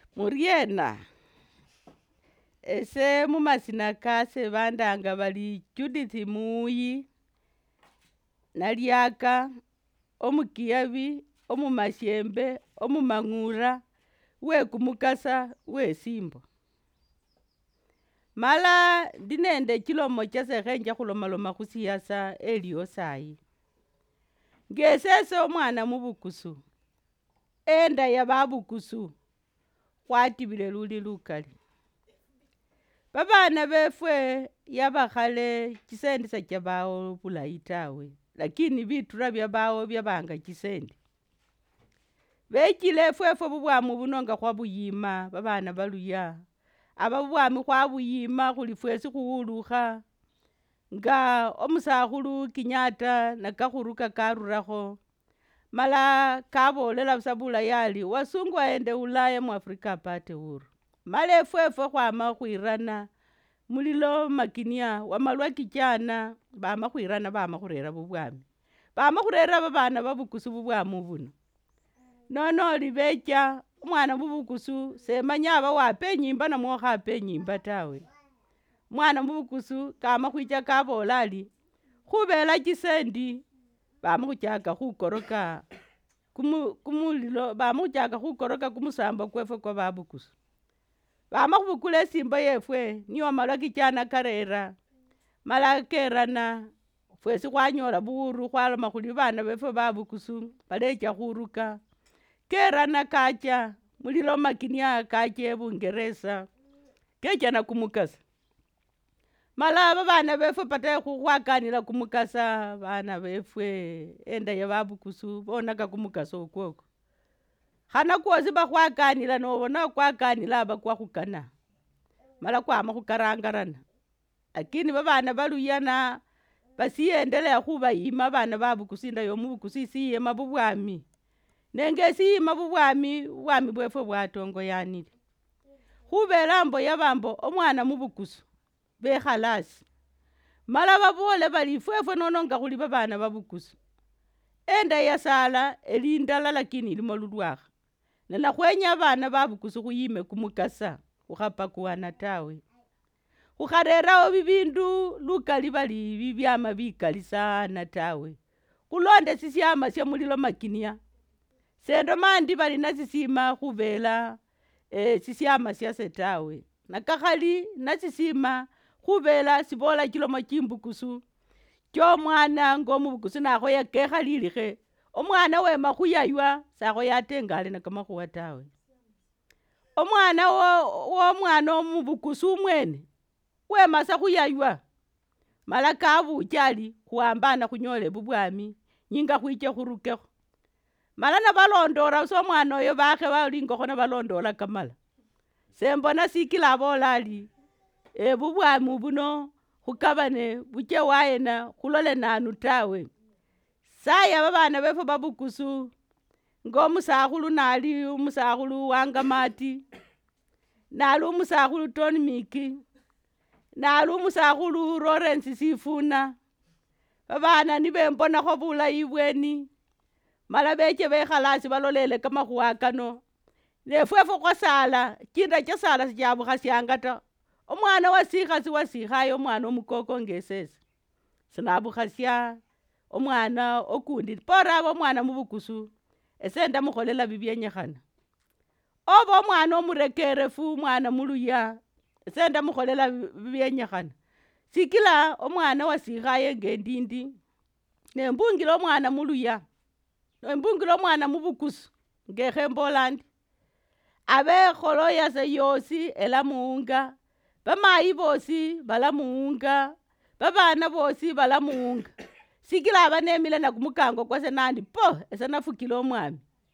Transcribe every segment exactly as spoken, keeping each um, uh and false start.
Muriena, ese mumasina kase bandanga bali Judith Muyi, Naliaka, Omukiabi, Omumashembe, Omumang'ura, Wekumukasa, Wesimbo. Mala ndi nende chilomo chase khenja khulomaloma khusiyasa eliyo sayi. Ngesese omwana mubukusu, enda ya babukusu, khwatibile luli lukali. Babana befwe yabakhale chisendi sachabawo bulayi tawe, lakini bitura byabawo byabanga chisendi. Bechile efwefwe bubwamu buno nga khwabuyima babana baluya. Aba bubwami khwabuyima khuli fwesi khuwulukha nga omusakhulu Kenyatta nakakhuruka karurakho mala kabolela busa bulayi ali wasungu waende ulaya mu Afrika apate uhuru. Mala efwefwe khwama khwirana mulilo makinia wamalwa kijana bama khwirana bama khurera bubwami. Bama khurera babana babukusu bubwamu buno. Nono libecha omwana mubukusu semanya aba wapa enyimba namwo khapa enyimba tawe. Mwana mubukusu kama khwicha kabola ali khubela chisendi bama khuchaka khukoroka kumu kumulilo bama khuchaka khukoroka kumusamba kwefwe kwa babukusu. Bama khubukula esimbo yefwe niyo malwa kijana karera mala kerana fwesi khwanyola buhuru khwaloma khuli bana befwe babukusu balecha khuruka kerana kacha mulilo makinia kacha Bungereza kecha na kumukasa. Mala babana befwe pata khwakanila kumukasa bana befwe enda ya babukusu bonaka kumukasa okwoko. Khana kwosi bakhwakanila nobona khwakanila aba kwakhukana. Mala kwama khukarangarana. Lakini babana baluyana basiyendelea khubayima bana babukusu enda yomubukusu isiyema bubwami. Nenge siyima bubwami bubwami bwefwe bwatongoyanile. Khubela mbo yabambo omwana mubukusu bekhalasi. Mala babole bali ifwefwe nono nga khuli babana babukusu. Enda ya sala elindala lakini ilimo lulwakha. Nana khwenya bana babukusu khuyime kumukasa khukhapakuwana tawe. Khukharerawo bibindu lukali bali bibyama bikali sana tawe. Khulonde sisiama sya mulilo makinia. Sendo mandi bali nasisima khubela e, sisiama syase tawe. Nakakhali nasisima khubela sibola chilomo chimbukusu. Cho mwana ngo mubukusu nakhoya kekhalilekhe. Omwana wema khuyaywa sakhoya atengale na kamakhuwa tawe. Omwana wo, wo mwana omubukusu mwene wema sa khuyaywa. Mala kabuchali khuambana khunyole bubwami nyinga khwiche khurukekho. Mala na balondora so mwana oyo bakhe balingokho na balondola kamala. Sembona sikila abola ali e bubwami buno khukabane buche waena khulole nanu tawe. Saya babana befwe babukusu ngo musakhulu nali umusakhulu Wangamati, nali umusakhulu Tony Miki, nali umusakhulu Lawrence Sifuna. Babana nibembonakho bulayi bweni. Mala beche bekhalasi balolele kamakhuwa kano. Nefwefwe khwasala chinda cha sala sichabukhasianga ta. Omwana wasikhasi wasikhayo omwana omukoko ngesese. Sinabukhasya omwana okundi. Pora aba omwana mubukusu esenda mukholela bibyenyekhana. Oba omwana omurekerefu omwana muluya esenda mukholela bibyenyekhana. Sikila omwana wasikhaye ngendindi. Nembungila omwana muluya. Nembungila omwana mubukusu ngekhembola ndi. Abe kholo yase yosi elamuunga. Bamayi bosi balamuunga. Babana bosi balamuunga. Sikila aba nemile na kumukango kwase nandi po esa nafukila omwami.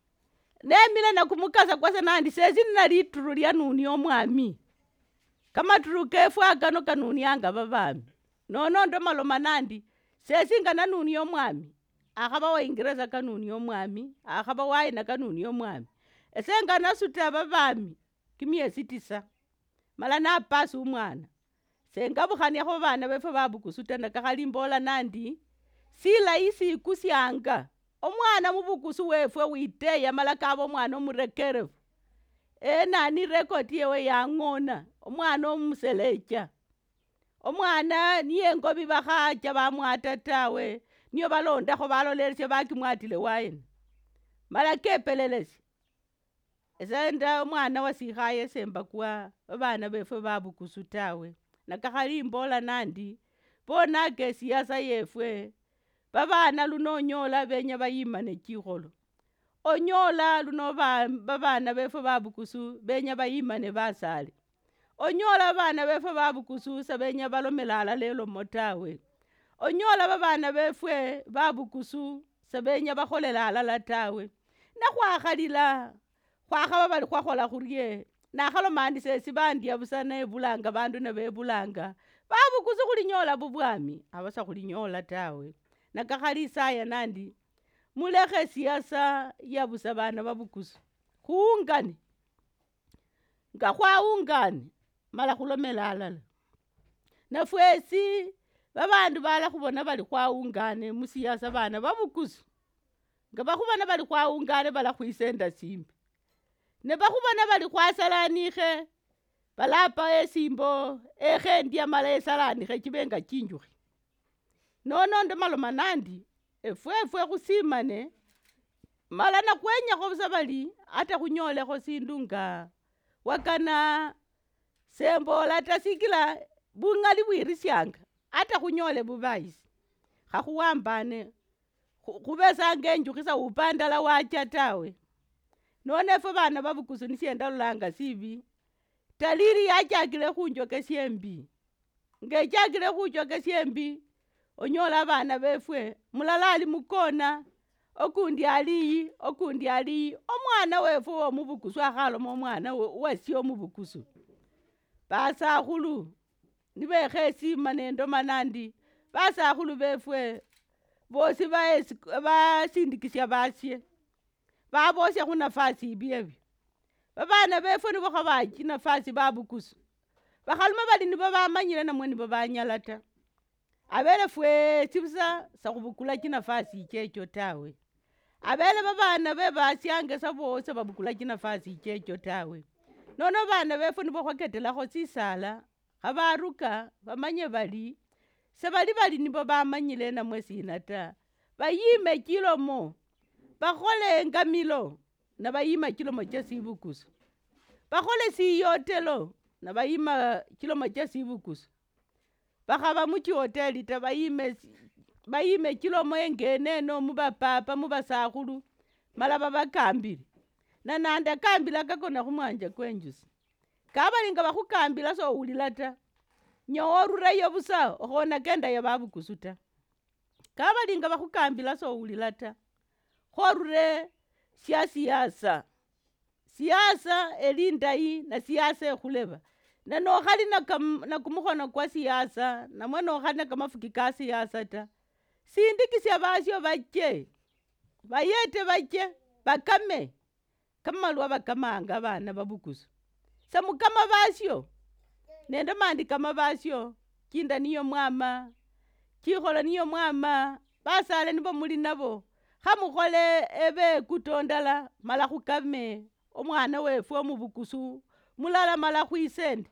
Nemile na kumukasa kwase nandi sesi nina lituru lya nuni omwami. Kamaturu kefwe akano kanuni anga babami. Nono ndo maloma nandi sesi nga nanuni omwami. Akhaba wa Ingereza kanuni omwami. Akhaba waina kanuni omwami. Esenga nasuta babami kimiesi tisa. Mala napasi umwana. Senga bukhania kho bana befwe babukusu tena kakhalimbola nandi sila isi kusyanga omwana mubukusu wefwe witeya mala kaba omwana omurekerefu enani rekodi yewe yang'ona omwana omuselecha omwana niye ngobi bakhacha bamwata tawe niyo balondakho balolelesya bakimwatile waene mala kepelelesya esenda omwana wasikhaye esembakwa babana befwe babukusu tawe nakakhali imbola nandi bonaka esiasa yefwe babana luno onyola benya bayimane chikholo onyola luno babana befwe babukusu benya bayimane basale onyola babana befwe babukusu sebenya balomela alala elomo tawe onyola babana befwe babukusu sebenya bakholela alala tawe nakhwakhalila khwakhaba bali khwakhola khurye nakhaloma ndi sesi bandya busa nebulanga bandu nebebulanga babukusu khulinyola bubwami abasa khulinyola tawe nakakhali isaya nandi mulekhe siasa yabusa bana babukusu khuungane nga khwaungane mala khulomela alala nafwesi babandu bala khubona bali khwaungane musiasa bana babukusu nga bakhubona bali khwaungane bala khwisenda simbi ne bakhubona bali khwasalanikhe balapa esimbo ekhendya mala esalanikhe chibenga chinjukhi nono ndo maloma nandi efwefwe khusimane mala nakhwenyakho busa bali ata khunyolekho sindu nga wakana sembola ta sikila bungali bwirisyanga ata khunyole bubayisi khakhuwambane khubesanga enjukhi sa upandala wacha tawe none efwe bana babukusu nisyenda lulanga sibi taliri yachakile khunjokesya embi ngechakile khunjokesya embi onyola abana befwe mulala ali mukona okundi aliyi okundi aliyi omwana wefwe womubukusu akhaloma omwana wasye omubukusu basakhulu nibekho esima nendoma nandi basakhulu befwe bosi basindikisya basye babosya khunafasi ibyebyo babana befwe nibo khabachi nafasi babukusu bakhaluma bali nibo bamanyile namwe nibo banyala ta abele fwesi busa sakhubukula chinafasi ichecho tawe abele babana bebasyangesa bosi babukula chinafasi ichecho tawe nono bana befwe nibo khwaketelakho sisala khabaruka bamanye bali sebali bali nibo bamanyile namwe sina ta bayime chilomo bakhole engamilo nabayima chilomo cha sibukusu bakhole siyotelo nabayima chilomo cha sibukusu bakhaba muchihoteli ta bayime bayime chilomo engeneno mubapapa mubasakhulu mala babakambile nananda kambila kakona khumwanja kwenjusi kabalinga bakhukambila sowulila ta nyoworurayo busa okhona kendayo babukusu ta kabalinga bakhukambila sowulila ta khorure sya siasa siasa elindayi na siasa ekhuleba nanokhali nakumukhono kwa siasa namwe nokhali nakamafuki ka siasa ta sindikisya basyo bache bayete bache bakame kamalwa bakamanga bana babukusu samukama basyo nende mandi kama basyo kinda niyo mwama chikholo niyo mwama basale nibo muli nabo khamukhole ebe kutondala mala khukame omwana wefwe omubukusu mulala mala khwisende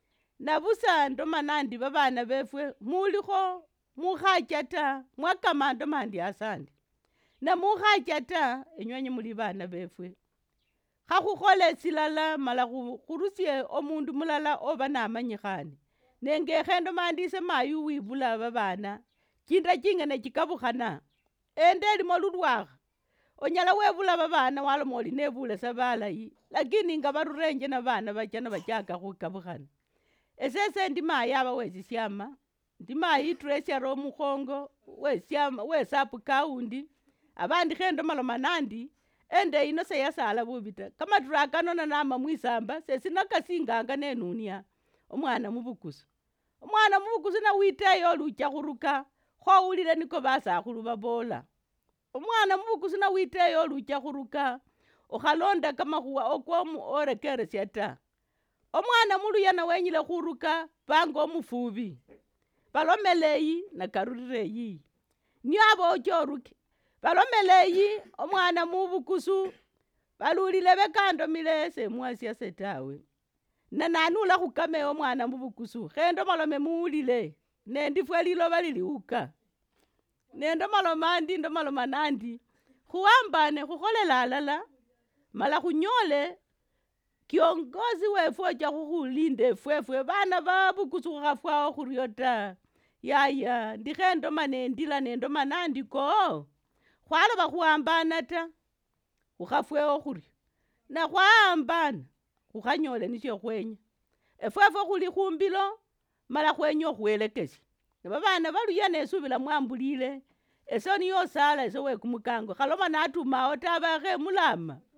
nabusa ndoma nandi babana befwe mulikho mukhacha ta mwakama ndoma ndi asandi namukhacha ta enywenyi muli bana befwe khakhukhole silala mala khurusye omundu mulala oba namanyikhane nengekhe ndoma ndise mayu wibula babana kinda chingene chikabukhana ende elimo lulwakha onyala webula babana waloma oli nebulesa balayi lakini nga barurenje na bana bacha nabachaka khukabukhana esese ndi mayi aba wesisyama ndi mayi treasurer omukhongo wesyama wesapu kaundi abandi khendomaloma nandi ende ino seyasala bubi ta kamatura kanona nama mwisamba sesinakasinganga nenunia omwana mubukusu omwana mubukusu nawiteyo olucha khuruka khowulile niko basakhulu babola omwana mubukusu nawiteyo olucha khuruka okhalonda kamakhuwa okwomu orekeresya ta omwana muluya nawenyile khuruka panga omufubi balomeleyi nakarurireyi niyo abocha oruke balomeleyi omwana mubukusu balulile bekandomile semwasiase tawe na nanula khukamewo mwana mubukusu khendo malome muulile nendifwe liloba liliuka nendo maloma ndi ndo maloma nandi khuwambane khukholela alala mala khunyole kiongozi wefwe ocha khukhulinde efwefwe bana babukusu khukhafwawo khuryo ta yaya ndikhendoma nendila nendoma nandi ko khwaloba khuwambana ta khukhafwewo khuryo na khwawambana khukhanyole nisho khwenya efwefwe khuli khumbilo mala khwenya okhwelekesya ne babana baluya nesubila mwambulile eso niyo osala eso wekumukango khaloma natumawo ta abakhemulama